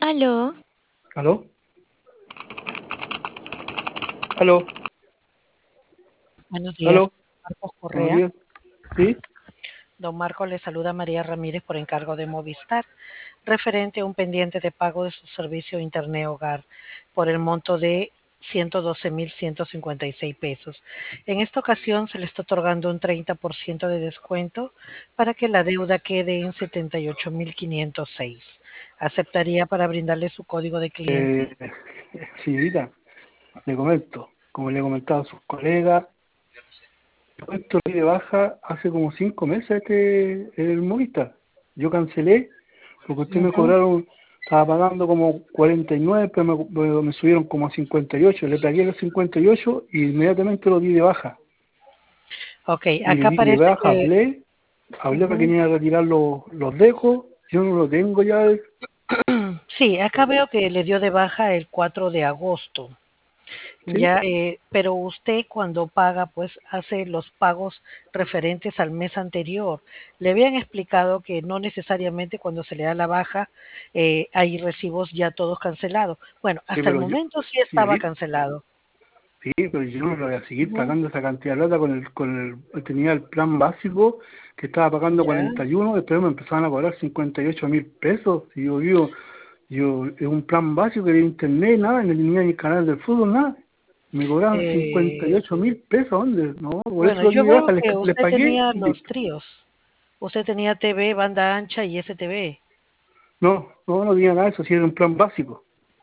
Aló, ¿Aló? ¿Aló? Buenos días, ¿Aló? Marcos Buenos Correa. días. ¿Sí? Don Marco le saluda a María Ramírez por encargo de Movistar, referente a un pendiente de pago de su servicio Internet Hogar por el monto de 112.156 pesos. En esta ocasión se le está otorgando un 30% de descuento para que la deuda quede en 78.506. ¿Aceptaría para brindarle su código de cliente? Eh, Señorita, le comento, como le he comentado a sus colegas, yo esto di de baja hace como 5 meses el Movistar. Yo cancelé porque usted me Ujú. cobraron, estaba pagando como 49, pero me subieron como a 58. Le pagué los 58 y inmediatamente lo di de baja. Ok, Y le acá di de parece baja, que... hablé para que Ujú. viniera a retirar los dejos. Yo no lo tengo ya. Sí, acá veo que le dio de baja el 4 de agosto. ¿Sí? Ya, pero usted cuando paga, pues hace los pagos referentes al mes anterior. Le habían explicado que no necesariamente cuando se le da la baja hay recibos ya todos cancelados. Bueno, Sí, hasta el pero yo, momento sí estaba señorita, cancelado. sí, pero yo no lo voy a seguir Ujú. pagando esa cantidad de plata tenía el plan básico que estaba pagando Ya. 41, después me empezaron a cobrar 58.000 pesos, y es un plan básico que de internet, nada, no tenía ni canal de fútbol, nada, me cobraron Eh, 58.000 pesos, ¿dónde? No, por eso bueno, lo di yo de veo baja, que les usted pagué tenía y los listo. tríos. Usted tenía TV, banda ancha y STV. No, no, no tenía nada de eso, sí era un plan básico,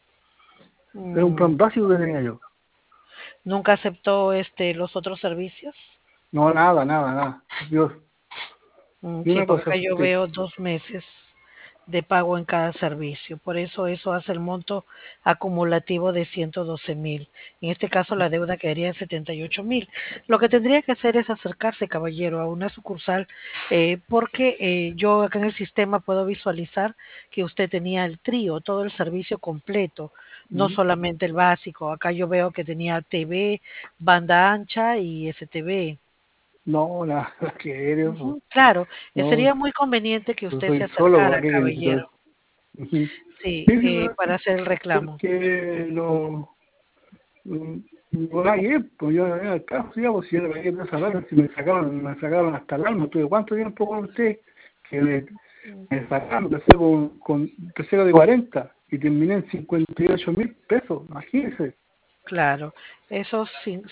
era un Mm, plan básico que tenía yo. ¿Nunca aceptó los otros servicios? No, nada, nada, nada, Dios, ni Sí, una porque cosa acá yo acepté. veo 2 meses de pago en cada servicio. Por eso hace el monto acumulativo de 112.000. En este caso la deuda quedaría en 78.000. Lo que tendría que hacer es acercarse, caballero, a una sucursal, porque yo acá en el sistema puedo visualizar que usted tenía el trío, todo el servicio completo, no ¿Mm? solamente el básico. Acá yo veo que tenía TV, banda ancha y STV. No, nada que ver eso. Ujú, claro, No, sería muy conveniente que yo usted se soy solo, ¿para acercara, qué querés caballero. entonces? Ujú. Sí, Sí, sí, ¿verdad? para hacer el reclamo. Porque mm, no hay pues yo en el caso, ya, pues si yo le pagué esa plata, si me sacaron hasta el alma, tuve cuánto tiempo con usted, que me sacaron, empecé de 40 y terminé en 58.000 pesos, imagínese, Claro, esos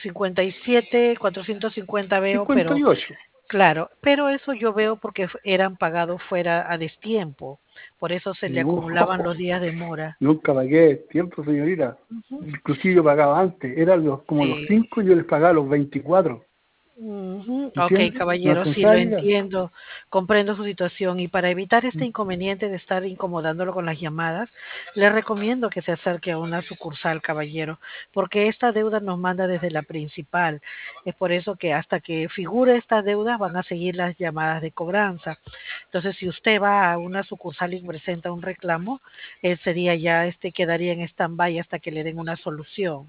57, 450 veo, cincuenta pero y ocho claro, pero eso yo veo porque eran pagados fuera a destiempo, por eso se le No, acumulaban los días de mora. nunca pagué tiempo, señorita. Ujú. Inclusive yo pagaba antes, eran como los Sí. 5 yo les pagaba los 24. Ujú. Ok, ¿Entiendes? ¿No caballero, sí lo alcanzaba a llegar? entiendo, comprendo su situación y para evitar este inconveniente de estar incomodándolo con las llamadas, le recomiendo que se acerque a una sucursal, caballero, porque esta deuda nos manda desde la principal. Es por eso que hasta que figure esta deuda van a seguir las llamadas de cobranza. Entonces, si usted va a una sucursal y presenta un reclamo, sería ya quedaría en stand-by hasta que le den una solución.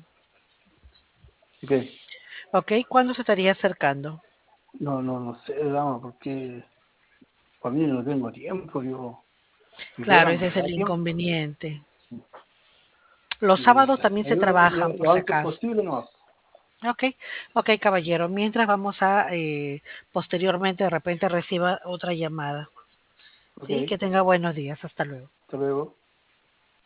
Ok. Ok, ¿cuándo se estaría acercando? No, no, no sé, dama, porque para mí no tengo tiempo, mi Claro, pega no ese me es da el tiempo. inconveniente. Los Y sábados también se ayúdame trabajan, por lo si antes acaso. posible, no. Ok, ok, caballero. Mientras vamos a, posteriormente, de repente reciba otra llamada. Ok, Sí, que tenga buenos días. Hasta luego. hasta luego.